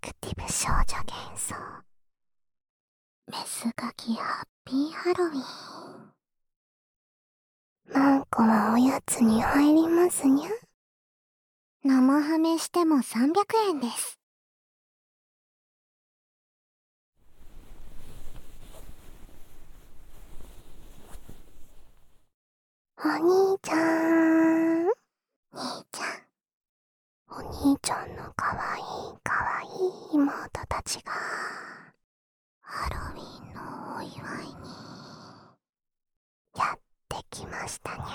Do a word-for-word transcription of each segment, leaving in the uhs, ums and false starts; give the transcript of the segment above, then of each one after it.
クティブ少女幻想メスガキハッピーハロウィン。マンコはおやつに入りますにゃ。生ハメしてもさんびゃくえんです。お兄ちゃん、兄ちゃん、お兄ちゃんのかわいいかわいい妹たちがハロウィンのお祝いにやってきましたにゃ。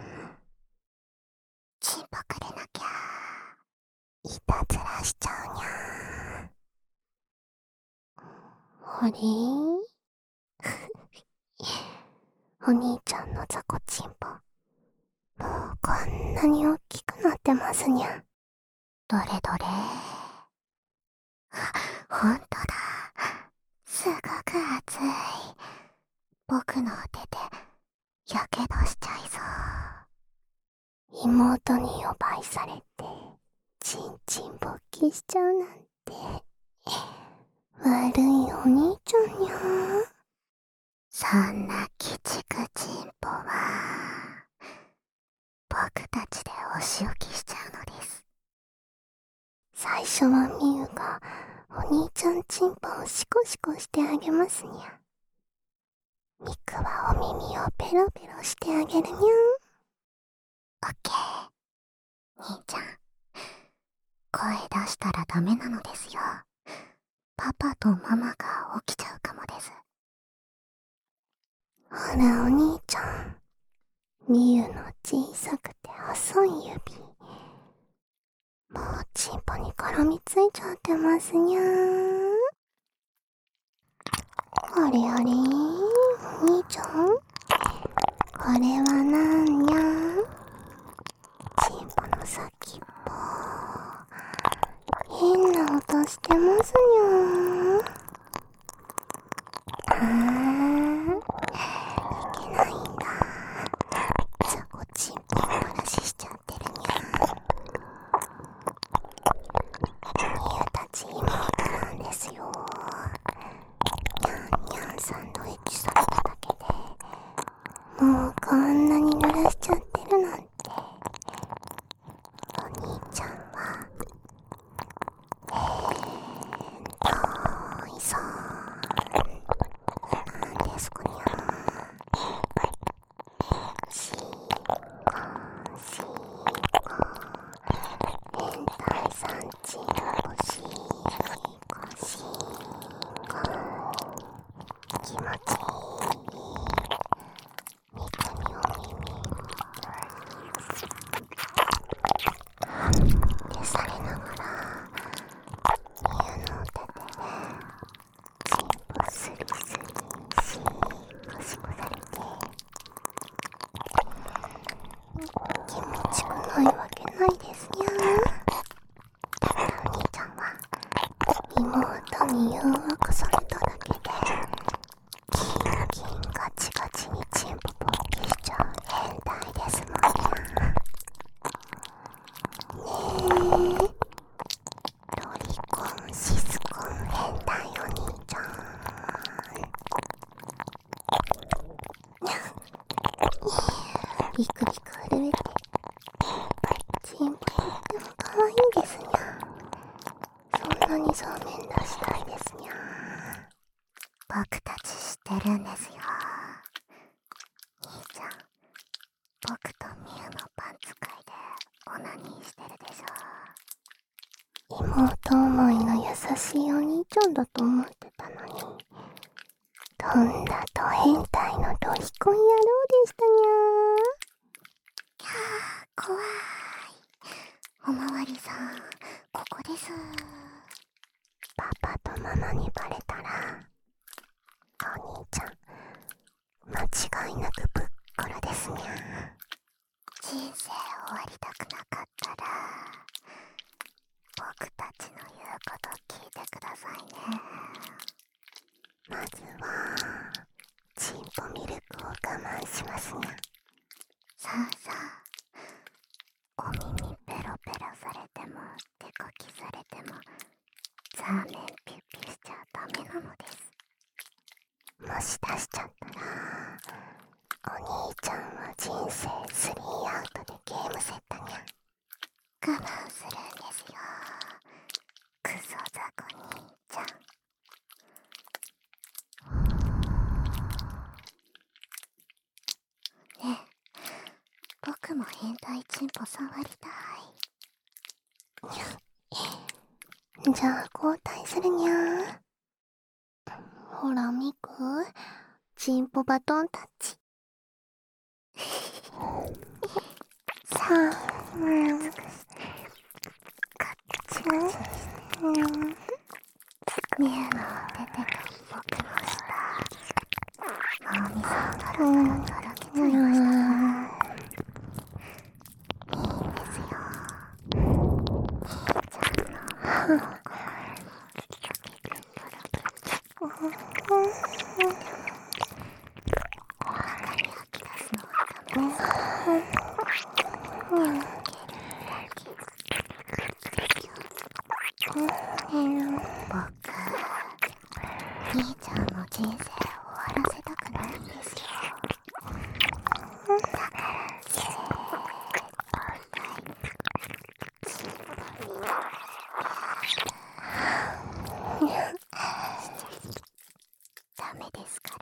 チンポくれなきゃいたずらしちゃうにゃ。あれお兄ちゃんのザコチンポ、もうこんなに大きくなってますにゃ。どれどれ。あ、ほんとだ。すごく熱い。僕の手でやけどしちゃいそう。妹に呼ばいされてチンチン勃起しちゃうなんて悪いお兄ちゃんにゃ。そんな鬼畜チンポは僕たちでお仕置きしちゃうのです。最初はミユがお兄ちゃんチンポをシコシコしてあげますにゃ。ミクはお耳をペロペロしてあげるにゃ。オッケー。兄ちゃん、声出したらダメなのですよ。パパとママが起きちゃうかもです。ほらお兄ちゃん、ミユの小さくて細い指、もうチンポに絡みついちゃってますにゃー。あれあれ、お兄ちゃん、これはなんにゃ。チンポの先っぽ、変な音してますにゃ。あー、いけないんだ。ザコチンポの話しちゃってるにゃ。ミユたち妹なんですよ。ニャンニャンサンドイッチされただけでもうこんなに濡らしちゃってるなんて。お兄ちゃんはえーんといそうなんですかにゃ。シーコンシーコン変態さんちんぽシーコンシーコン気持ちいい。ミクにお耳でされながらミユの手でチンポスリスリシーコシコされて気持ちくないわけないですにゃ。だってお兄ちゃんは妹に誘惑されただけでキンキンガチガチにチンポ勃起しちゃう変態ですもんにゃ。ねえ、ロリコンシスコン変態お兄ちゃん。にゃビクビク震えてチンポとっても可愛いですにゃ。そんなにそうめん出したいですにゃ。僕たち知ってるんですよ。兄ちゃん、僕とミユのパンツ界でオナニーしてるでしょ。妹思いの優しいお兄ちゃんだと思ってたのに、とんだと変態のロリコン野郎でしたにゃ。キャー、怖い。おまわりさん、ここです。パパとママにバレたらお兄ちゃん間違いなくぶっ殺ですにゃ。人生終わりたくなかったら僕たちの言うこと聞いてくださいね。まずはチンポミルクを我慢しますにゃ。さあさあ、お耳ペロペロされても手こきされてもザラーメンピュッピュしちゃダメなのです。もし出しちゃったらお兄ちゃんは人生スリーアウトでゲームセットにゃ。我慢するんですよ、クソザコ兄ちゃん。ねえ、僕も変態チンポ触りたい。じゃあ交代するにゃ。ほらミク、チンポバトンタッチ。さあ、うん、カッチン、うん、ミュウのお手手と僕の下、脳みそをドロドロとろけちゃいました。いいんですよ、ちゃんの心も中に吐き出すのはダメです。僕、兄ちゃんの人生を終わらせたくないんですよ。だから絶対チンポにダメですから。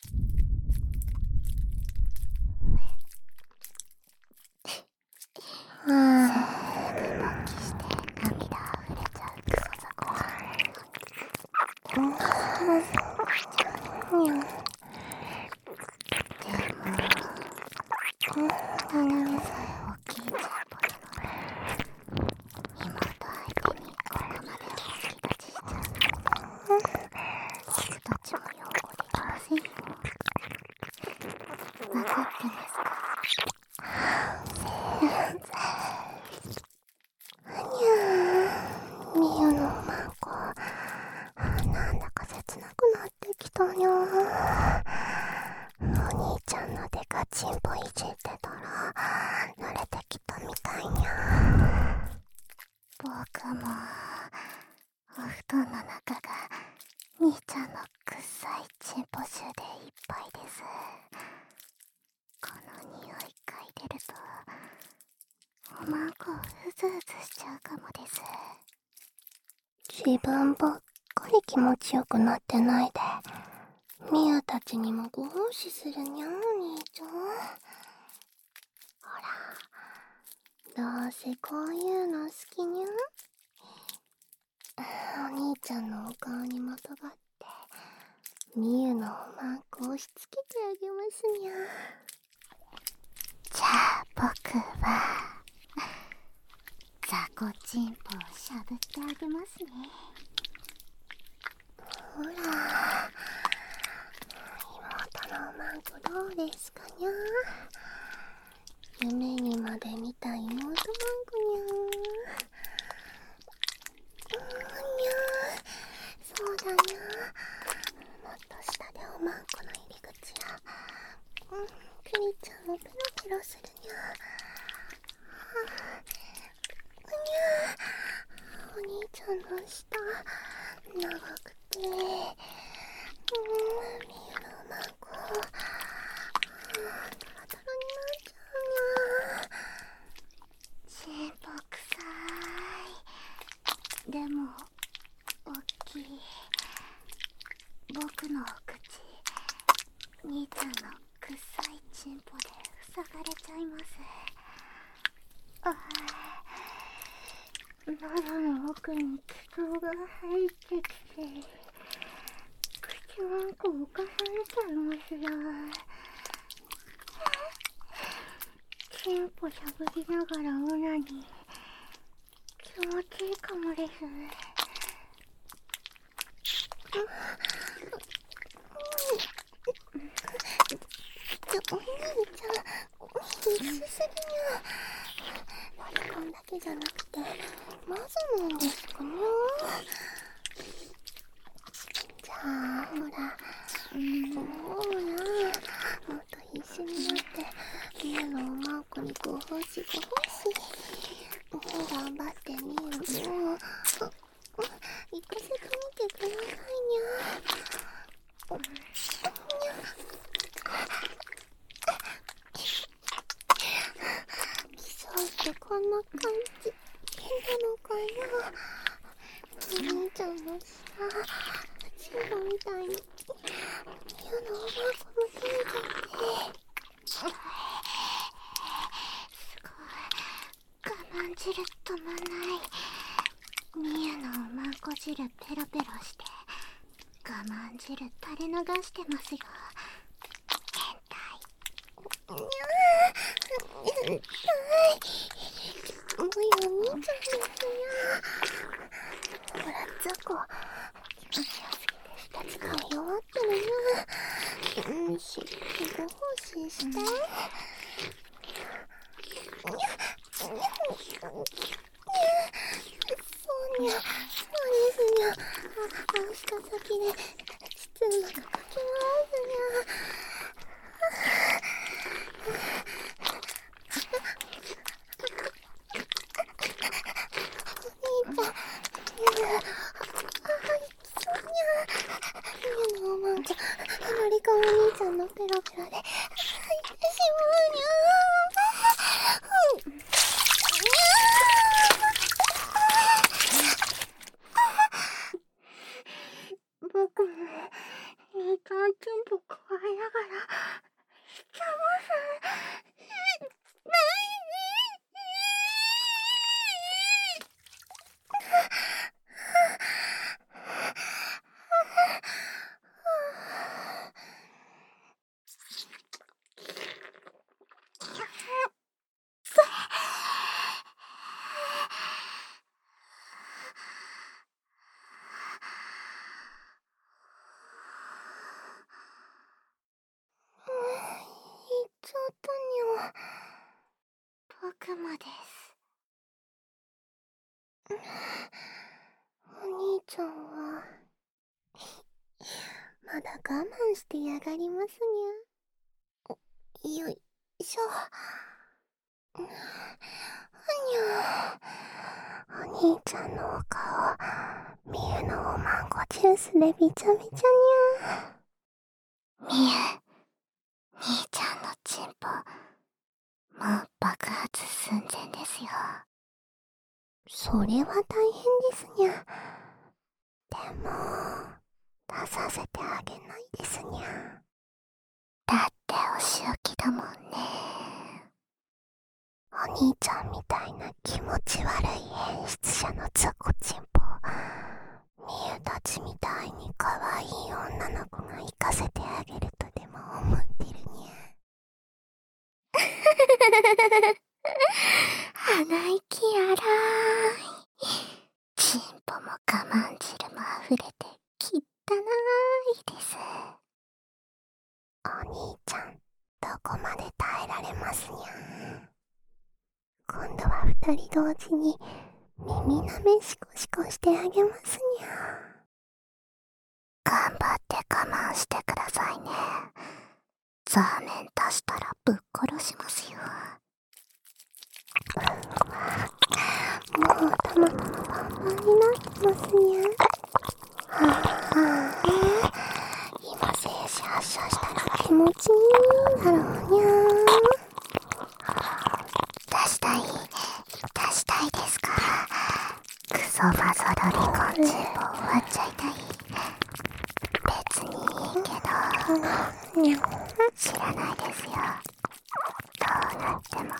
すぐ勃起して涙あふれちゃうクソザコは。でも鼻さえ大きいチンポなので妹相手にここまでお好き立ちしちゃうなんて僕たちも擁護できませんよ。分かってますか？ミユのマンコ、なんだか切なくなってきたにゃ。お兄ちゃんのデカチンポいじってたら慣れてきたみたいにゃ。僕もお布団の中が兄ちゃんのくっさいチンポ臭でいっぱいです。この匂い嗅いでるとおまんこうずうずしちゃうかもです。自分ばっかり気持ちよくなってないでミユたちにもご奉仕するにゃ。お兄ちゃん、ほら、どうせこういうの好きにゃ。お兄ちゃんのお顔にまたがってミユのおまんこ押し付けてあげますにゃ。じゃあ僕はザコチンポをしゃぶってあげますね。ほら、妹のおまんこどうですかにゃ。夢にまで見た妹まんこにゃ。うんにゃ、そうだにゃ。もっと下でおまんこの入り口や、うん、クリちゃんをペロペロするにゃ。お兄ちゃんの舌長くて、うん、ミユのおまんこ、うん、トロトロになっちゃうにゃ。チンポくさい。でもおっきい。僕のお口、兄ちゃんのくっさいチンポで塞がれちゃいます。ああ、喉の奥に気筒が入ってきて口まんこ浮かされちゃいますよ。チンポしゃぶりながらオナに気持ちいいかもです。お兄ちゃん、必死すぎにゃ。割り込んだけじゃなくてまずなんですかね。じゃあほら、うん、ほら、もっと必死になってミユのおまんこにご奉仕ご奉仕。頑張ってミユも行くお兄ちゃんのさ、チンポみたいに嫌なおばあこむされちゃって、すごい我慢汁止まんない。ミヤのおまんこ汁ペロペロして我慢汁垂れ流してますよ。変態。にゃー変態。もうお兄ちゃんですよ。ほらザコ、気持ちよすぎて下使い弱ってるな。うん、しっかりご奉仕して。にゃにゃにゃそうにゃ、そうですにゃ。あ、あした先で膣うまくかき回すにゃ。お兄ちゃん、にゃ、あ、そうにゃ。にゃのおまんこ、のりこお兄ちゃんのペロペロで、入ってしまうにゃ。僕も兄ちゃんチンポ加えながらしちゃいます。言っちゃったにゃ。僕もです。お兄ちゃんはまだ我慢してやがりますにゃ。よいしょ。にゃ。お兄ちゃんのお顔、みゆのおまんこジュースでびちゃびちゃにゃ。みゆ、兄ちゃんのチンポもう爆発寸前ですよ。それは大変ですにゃ。でも出させてあげないですにゃ。だってお仕置きだもんね。お兄ちゃんみたいな気持ち悪い演出者のザコチンポ、みゆたちみたいに可愛い女の子が行かせてあげるとでも思ってるにゃ。鼻息荒い。チンポも我慢汁も溢れてきったないです。お兄ちゃん、どこまで耐えられますにゃ。今度は二人同時に耳なめシコシコしてあげますにゃ。頑張って我慢してくださいね。ザーメン出したらぶっ殺しますよ。もう頭がパンパンになってますにゃ。はぁ、今静止発射したら気持ちいいんだろうにゃ。出したい出したいですか。クソバゾドリコンチンポ終わっちゃいたい。別にいいけど知らないですよ、どうなっても。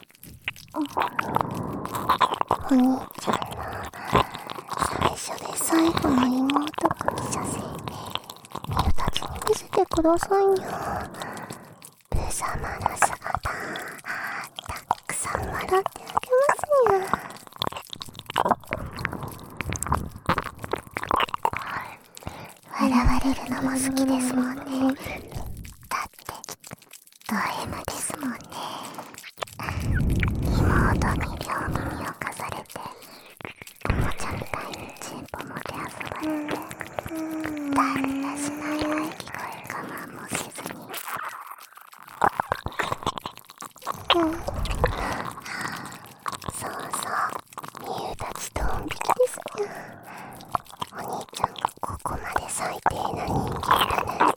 お兄ちゃんの最初で最後の妹く記者生みゆたちに見せてくださいにゃ。無様な姿たくさん笑ってあげますにゃ。笑われるのも好きですもんね。だってド M ですもんね。妹に両耳をかされておもちゃみたいにチンポもてあそばれて、誰らしない喘ぎ声我慢もせずに、うん、そうそうみゆたちドン引きですにゃ。お兄ちゃんがここまで最低な人間だなんて。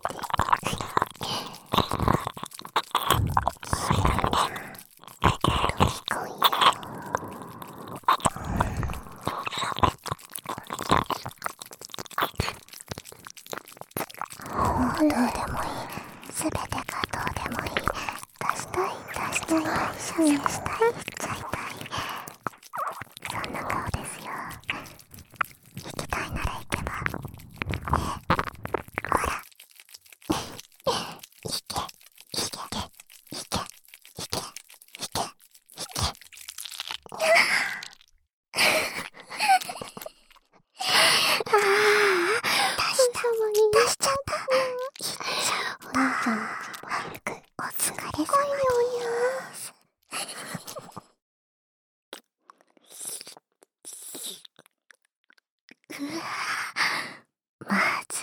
まずい。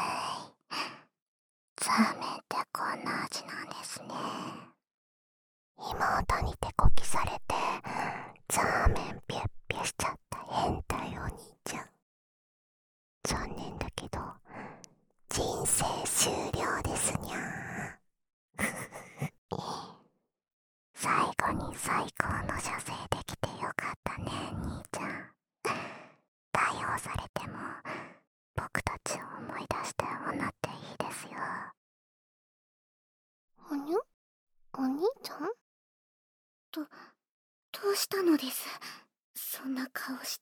ザーメンってこんな味なんですね。妹に手こきされてザーメンピュッピュしちゃった変態お兄ちゃん。残念だけど人生終了ですにゃ最後に最高の射精できてよかったね兄ちゃん。対応されても僕たちを思い出しておなっていいですよ。おにょお兄ちゃん？ど、どうしたのです？そんな顔して。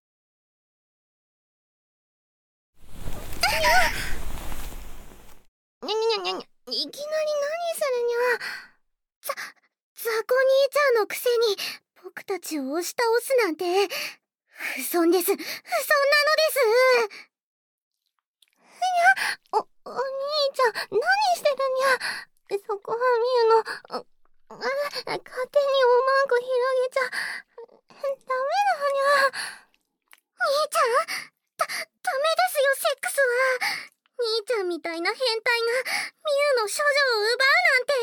にゃにゃにゃにゃ、いきなり何するにゃ。ザ、ザコ兄ちゃんのくせに僕たちを押し倒すなんて不遜です。不遜なのです。にゃ、お、お兄ちゃん何してるにゃ。そこはみゆの、あ、勝手におまんこ広げちゃダメだにゃ。兄ちゃん、だ、ダメですよセックスは。兄ちゃんみたいな変態がみゆの処女を奪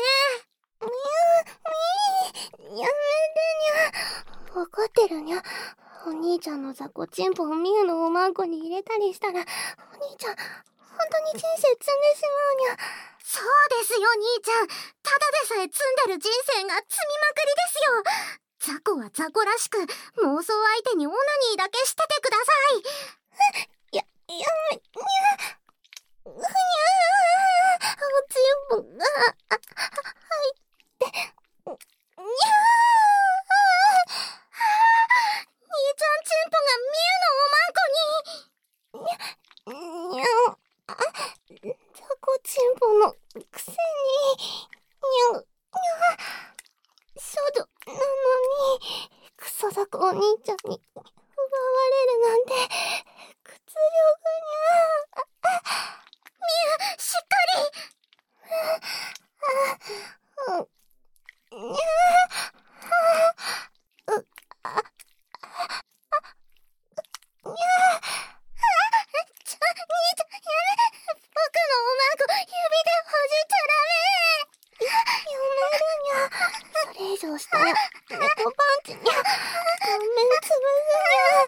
うなんて。みゆ、みー、やめてにゃ。わかってるにゃ。お兄ちゃんの雑魚チンポをみゆのおまんこに入れたりしたら、お兄ちゃん本当に人生積んでしまうにゃ。そうですよ兄ちゃん。ただでさえ積んでる人生が積みまくりですよ。雑魚は雑魚らしく妄想相手にオナニーだけしててください。や、やめ、にゃ。ふにゃー、おちんぽが入ってにゃー。兄ちゃんチンポがみゆのおまんこに。にゃ、にゃん。ザコチンポのくせににゃんにゃ。少女なのにクソザコお兄ちゃんに奪われるなんて屈辱にゃ。みゆ、しっかり。にゃー。う、あ、にゃー。ちょ、兄ちゃんやめ。僕のおまんこ指でほじっちゃダメ。や、やめるにゃ。それ以上したら猫パンチにゃ。顔面つぶすにゃ。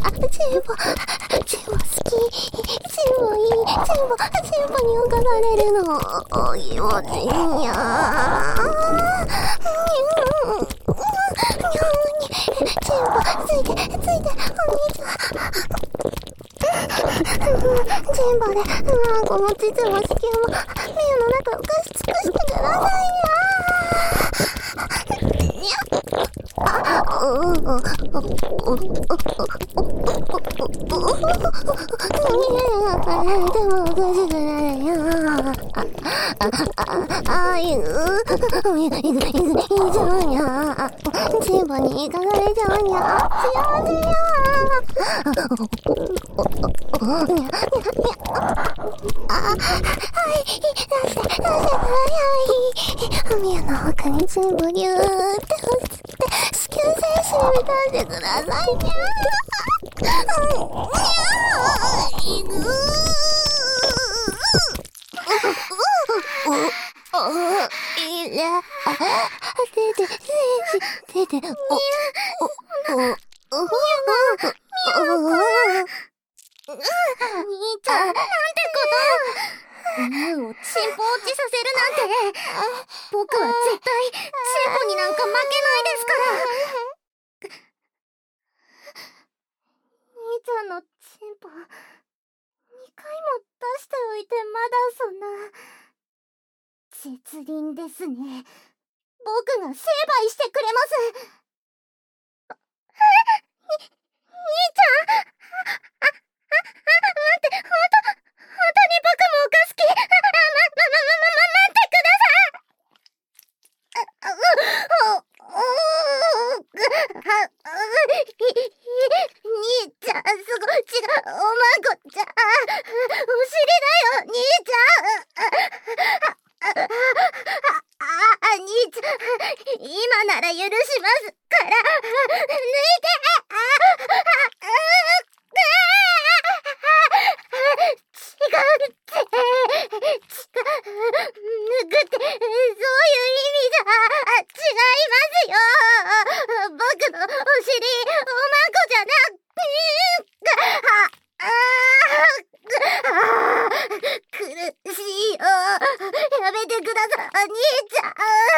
チンポ、チンポ好き。チンポいい。チンポ、チンポにおかされるの。気持ちいいやチンポ、ついて、ついて、お兄ちゃん。チンポで、うん、この膣も子宮も、目の中を貸し尽くしてくださいにゃ。あ、うん、うん、うん、うん、うん、でもおかしくないよ。あ、あ、あ、あ、いく、いく、いく、いく、いくちゃうにゃ。チンポに行かされちゃうにゃ。幸せや。にゃ、にゃ、にゃ。あ、はい、出して、出してください。海の奥にチンポギューって押し付けて、子宮精子に満たしてくださいにゃ。いく。いや、出て、精子、出て、お、お、お、お、お、兄ちゃん、なんてこと。ミュウをチンポ落ちさせるなんて。僕は絶対、チンポになんか負けないですから。兄ちゃんのチンポ、にかいも出しておいてまだそんな。絶倫ですね。僕が成敗してくれます。に、兄ちゃん、あ、あ、あ、待って、ほんと、ほんとに僕もおかすき。あ、ま、ま、ま、ま、ま、ま、待ってください。あ、う、お、お、は、兄ちゃん、すごい、違う、おまんこちゃん。お尻だよ、兄ちゃん。あ、あ、あ、兄ちゃん、今なら許しますから、抜いて、あ、あ、あ、違うって、違う、抜くって、そういう意味じゃ、違いますよ。僕のお尻、おまんこじゃなくて、あ、あ、あ、苦しいよ。やめてください、兄ちゃん。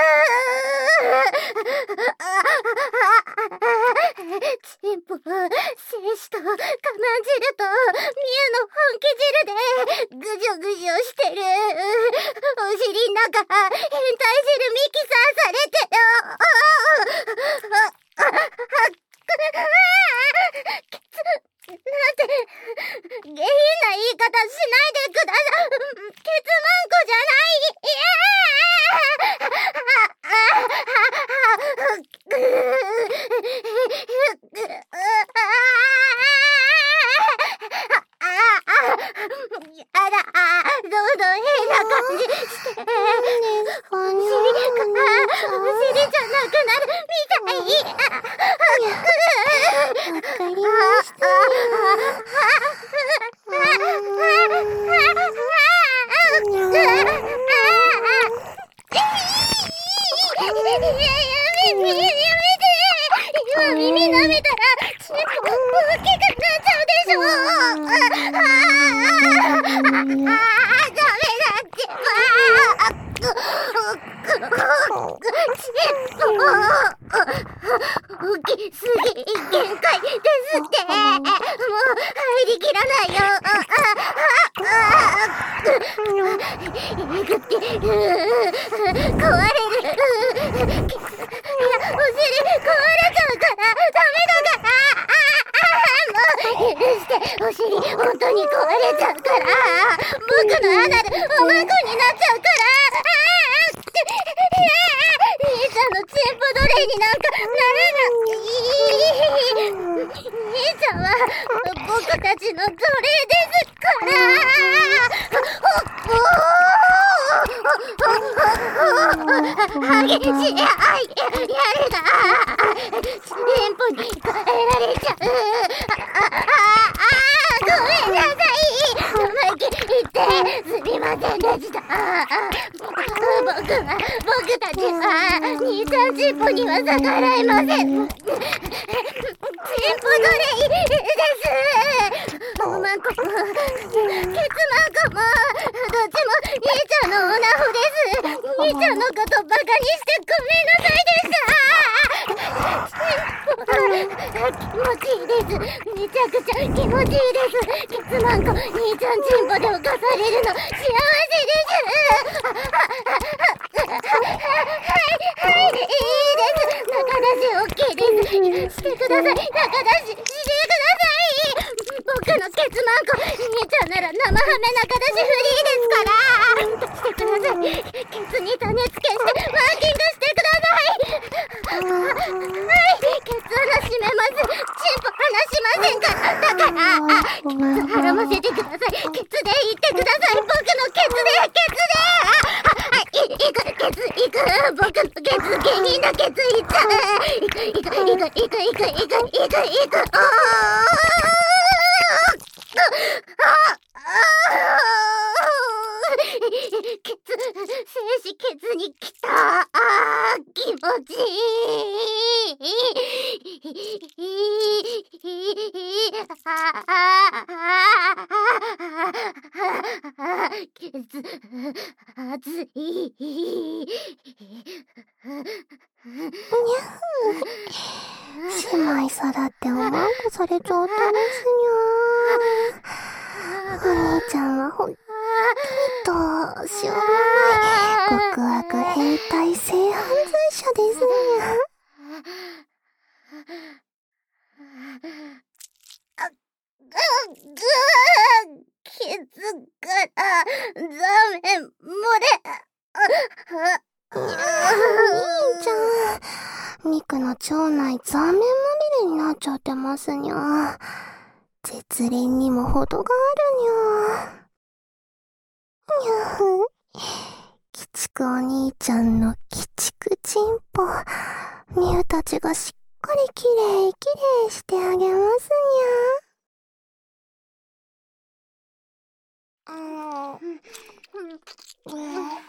チンポ、精子とカマン汁とミュウの本気汁でぐじょぐじょしてる。お尻ん中変態汁ミキサーされてる。なんて下品な言い方しないでください。ケツマンコじゃない。やだ、どんどん変な感じして。お尻お尻じゃなくなるみたい。わかりましたよ。今耳舐めたらチンポ大きくなっちゃうでしょ。ああ、ダメだってば。チンポ大きすぎ限界ですって。もう入りきらないよ。えぐって壊れる。お尻壊れちゃうからダメだから。もう許して。お尻本当に壊れちゃうから。僕のアナルおまんこになっちゃうから。兄ちゃんのチンポ奴隷になんかなれない。兄ちゃんは僕たちの奴隷ですから。激しい愛、やるな。チンポに変えられちゃう。ああ、ごめんなさい。生意気言ってすみませんでした。僕は、僕たちは兄さんチンポには逆らえません。チンポ奴隷です。 んこもケツマンコもどっちも兄ちゃんのオナホです。兄ちゃんのことバカにしてごめんなさいでした。気持ちいいです。めちゃくちゃ気持ちいいです。ケツマンコ兄ちゃんチンポで犯されるの幸せです。はいはいいいです。中出し オーケー です。してください。中出ししてください。僕のケツマンコ兄ちゃんなら生ハメ中出しフリーですから。してください。ケツに種付けしてマーキングしてください。はいケツ穴閉めます。チンポ離しませんから。だからケツ絡ませてください。ケツで言ってください。僕のケツでケツではい、いく、ケツ、いく、僕のケツ、下品なケツいっちゃう。いく、いく、いく、いく、いく、いく、いく、いく、いく、おーケツ、精子ケツに来た。あー、気持ちいい。ケツ、熱い。にゃ姉妹さらっておまんこされちゃったですにゃー。お兄ちゃんはほんとにどうしようもない極悪変態性犯罪者ですにゃ。あ、ぐ、ぐー、ケツからザメ漏れ。お兄ちゃん、ミクの腸内残面まみれになっちゃってますにゃ。絶倫にも程があるにゃ。にゃふん。鬼畜お兄ちゃんの鬼畜チンポ。ミュウたちがしっかりきれいきれいしてあげますにゃ。うん。うん。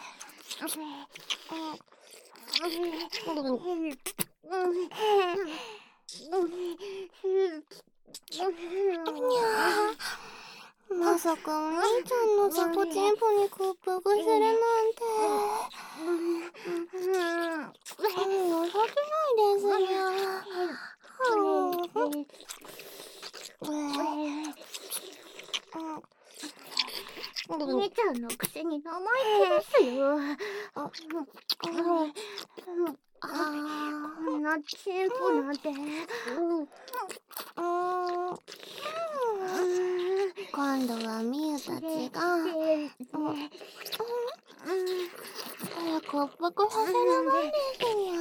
まさかお兄ちゃんのザコチンポに屈服するなんて。情けないですにゃ。お兄ちゃんのくせに生意気ですよ。ああ、こんなチンポなんて。今度はミュウたちが屈服させるもんですにゃ。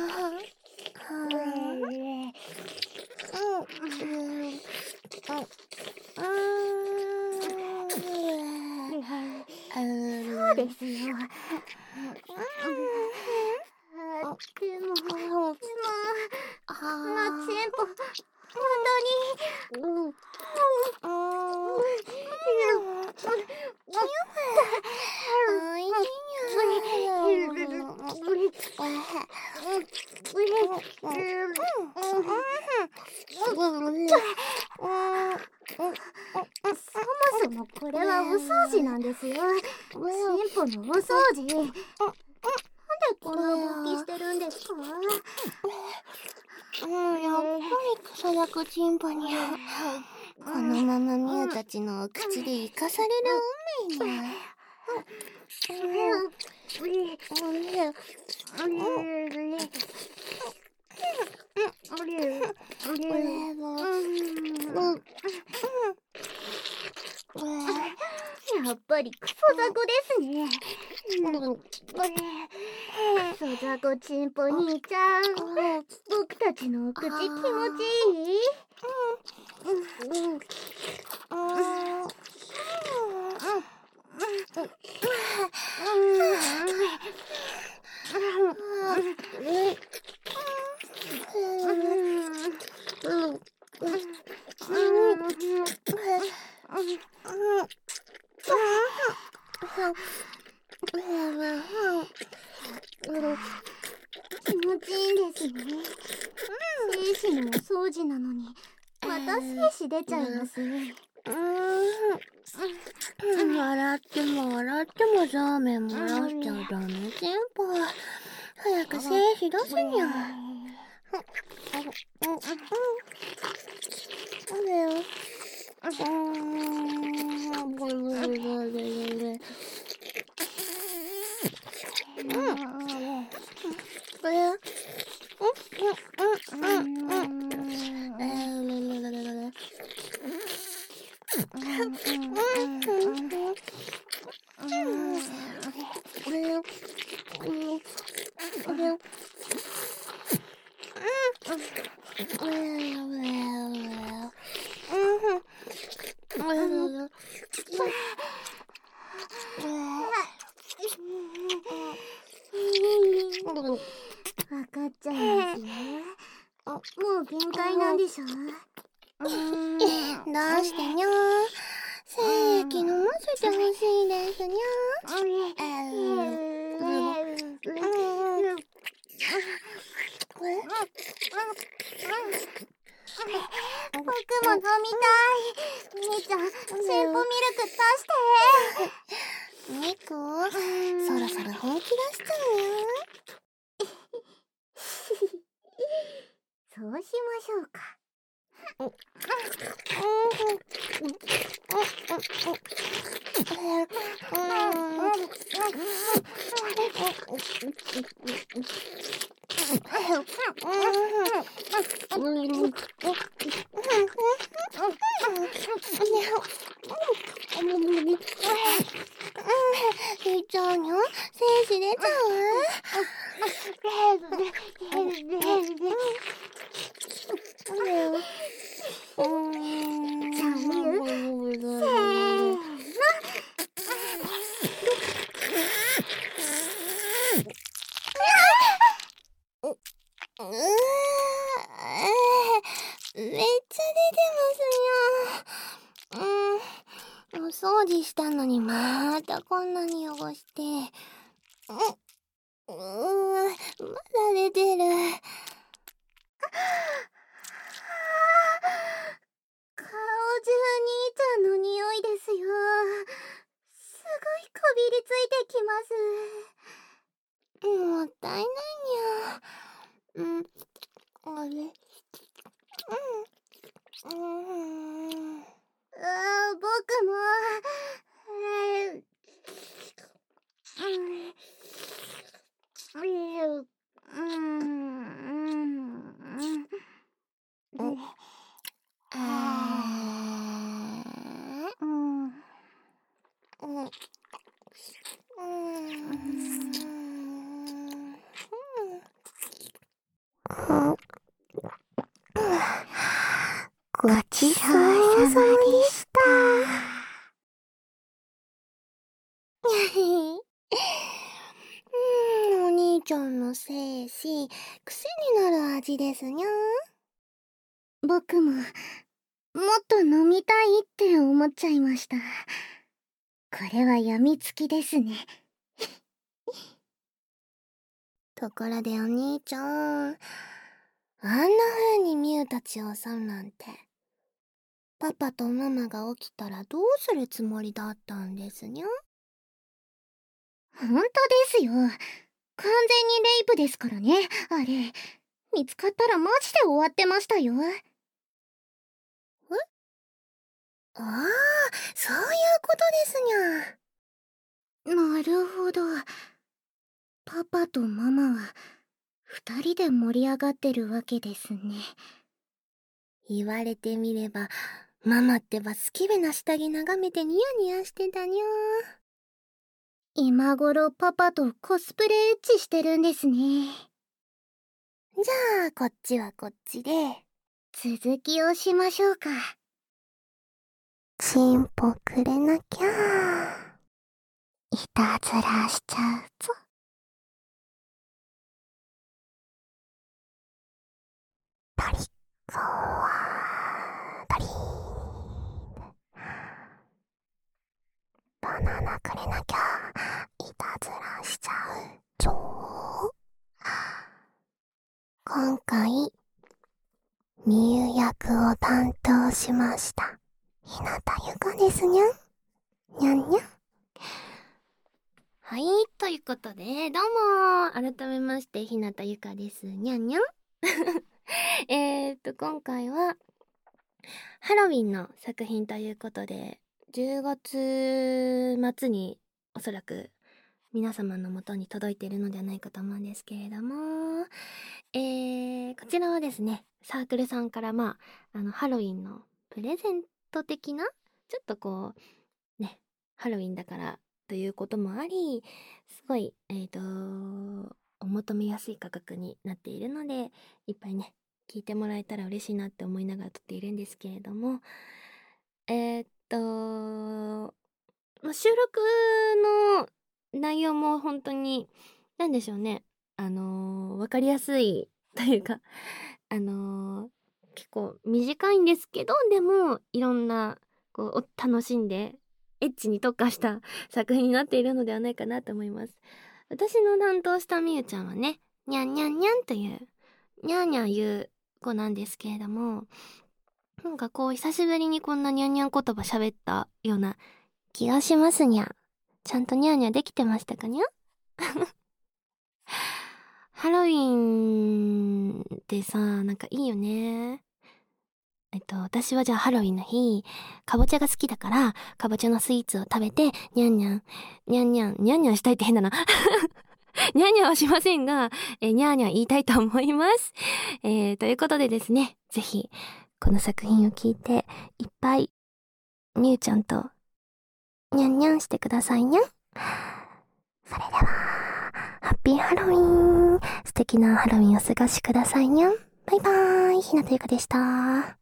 そうですよ。でも、でも、あのチンポ、本当に、うん、うん、そもそもこれはお掃除なんですよ。チンポのお掃除。なんでこんな動きしてるんですか？うん、やっぱり草やくチンポにゃ。このままミュウたちのお口で生かされる運命にゃ。やっぱりクソザコですね。クソザコチンポ兄ちゃん、僕たちのお口気持ちいい？気持ちいいんですね。精子のお掃除なのにまた精子出ちゃいますね。うーん、 笑っても笑ってもザーメン漏らしちゃダメ先輩。早く精子出せにゃ。なんだよ。うーん。ブルブルブルブルブル。うん。これ。うんうんうんうん。えー、ララララララ。わかっちゃいますよ。もう限界なんでしょ。どうしてにゃー。精液飲ませてほしいですにゃー。僕も飲みたい。兄ちゃん、先歩ミルク出して。ミク、そろそろ本気出しちゃうよ。そうしましょうか。いっちゃうにゃ、精子出ちゃう。じゃあ言う？せーの。うー、めっちゃ出てますよ。うん、お掃除したのにまたこんなに汚して。う、うー、まだ出てる。顔中兄ちゃんの匂いですよ。すごいこびりついてきます。もったいないにゃ。うん、あれ。うん。うん。あ、僕も。うん。うん。うん。あー。うん。うん。うん。ごちそうさまでした。うん、お兄ちゃんの精子、癖になる味ですにゃ。僕も、もっと飲みたいって思っちゃいました。これはやみつきですね。ところでお兄ちゃん、あんな風にミュウたちを襲うなんて。パパとママが起きたらどうするつもりだったんですにゃ。ほんとですよ。完全にレイプですからね、あれ。見つかったらマジで終わってましたよ。え？ああ、そういうことですにゃ。なるほど。パパとママは二人で盛り上がってるわけですね。言われてみれば、ママってばスケベな下着眺めてニヤニヤしてたにゃ。今頃パパとコスプレエッチしてるんですね。じゃあこっちはこっちで続きをしましょうか。チンポくれなきゃ。いたずらしちゃうぞ。トリックはトリート。バナナくれなきゃいたずらしちゃうぞ。今回みゆ役を担当しました日向ゆかですにゃん。 にゃんにゃん。 はい、ということで、どうも改めまして、日向ゆかです。にゃんにゃん。えーっと、今回は、ハロウィンの作品ということで、じゅうがつ末におそらく皆様の元に届いているのではないかと思うんですけれども、えー、こちらはですね、サークルさんからまあ、あの、ハロウィンのプレゼント的な、ちょっとこう、ね、ハロウィンだからということもあり、すごい、えーと、お求めやすい価格になっているので、いっぱいね、聞いてもらえたら嬉しいなって思いながら撮っているんですけれども、えーっと、まあ、収録の内容も本当に、なんでしょうね、あのーわかりやすいというか、あのー結構短いんですけど、でもいろんな、こう、お楽しんで、エッチに特化した作品になっているのではないかなと思います。私の担当したみゆちゃんはね、にゃんにゃんにゃんという、にゃんにゃん言う子なんですけれども、なんかこう、久しぶりにこんなにゃんにゃん言葉喋ったような気がしますにゃ。ちゃんとにゃんにゃんできてましたかにゃ。ハロウィンってさ、なんかいいよね。えっと、私はじゃあハロウィンの日、かぼちゃが好きだから、かぼちゃのスイーツを食べて、にゃんにゃん、にゃんにゃん、にゃんにゃんしたいって変だな。にゃんにゃんはしませんが、えー、にゃーにゃん言いたいと思います。えー、ということでですね、ぜひ、この作品を聞いて、いっぱい、みゆちゃんと、にゃんにゃんしてくださいにゃん。それでは、ハッピーハロウィン。素敵なハロウィンをお過ごしくださいにゃん。バイバーイ。ひなたゆかでした。は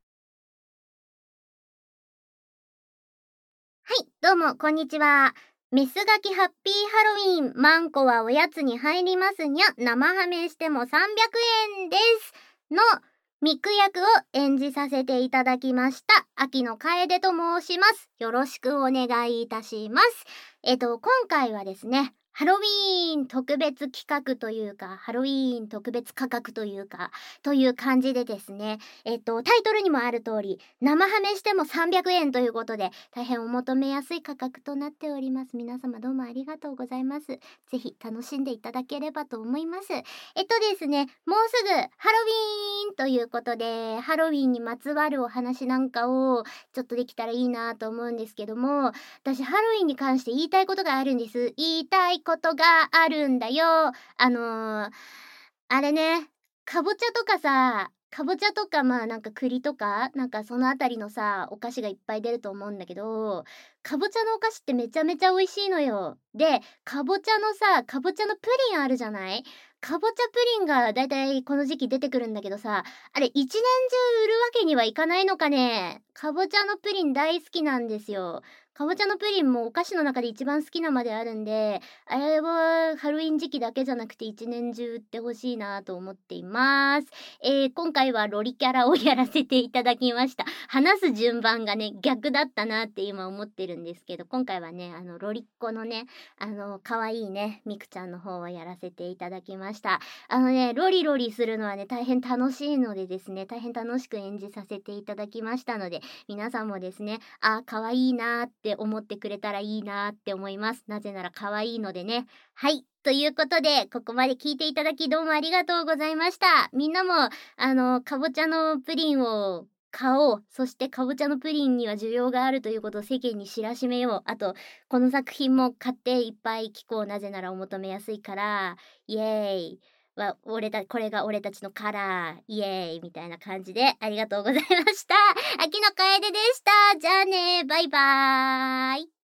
い、どうも、こんにちは。メスガキハッピーハロウィン、マンコはおやつに入りますにゃ、生ハメしてもさんびゃくえんです。の、ミク役を演じさせていただきました。秋野楓と申します。よろしくお願いいたします。えっと、今回はですね、ハロウィーン特別企画というか、ハロウィーン特別価格というか、という感じでですね、えっと、タイトルにもある通り、生ハメしてもさんびゃくえんということで、大変お求めやすい価格となっております。皆様どうもありがとうございます。ぜひ楽しんでいただければと思います。えっとですね、もうすぐハロウィーンということで、ハロウィーンにまつわるお話なんかをちょっとできたらいいなと思うんですけども、私ハロウィーンに関して言いたいことがあるんです。言いたいことがあるんだよ。あのー、あれね、かぼちゃとかさ、かぼちゃとかまあなんか栗とかなんかそのあたりのさ、お菓子がいっぱい出ると思うんだけど、かぼちゃのお菓子ってめちゃめちゃ美味しいのよ。で、かぼちゃのさ、かぼちゃのプリンあるじゃない？かぼちゃプリンがだいたいこの時期出てくるんだけどさ、あれ一年中売るわけにはいかないのかね。かぼちゃのプリン大好きなんですよ。かぼちゃのプリンもお菓子の中で一番好きなまであるんで、あれはハロウィン時期だけじゃなくて一年中売ってほしいなと思っています。えー、今回はロリキャラをやらせていただきました。話す順番がね、逆だったなって今思ってるんですけど、今回はね、あの、ロリっ子のね、あの、可愛いね、ミクちゃんの方をやらせていただきました。あのね、ロリロリするのはね、大変楽しいのでですね、大変楽しく演じさせていただきましたので、皆さんもですね、あ、可愛いなーって思ってくれたらいいなーって思います。なぜなら可愛いのでね。はい。ということで、ここまで聞いていただきどうもありがとうございました。みんなも、あの、かぼちゃのプリンを買おう。そしてかぼちゃのプリンには需要があるということを世間に知らしめよう。あと、この作品も買っていっぱい聞こう。なぜならお求めやすいから、イエーイ。は、俺た、これが俺たちのカラー、イエーイみたいな感じでありがとうございました。秋野楓でした。じゃあね、バイバーイ。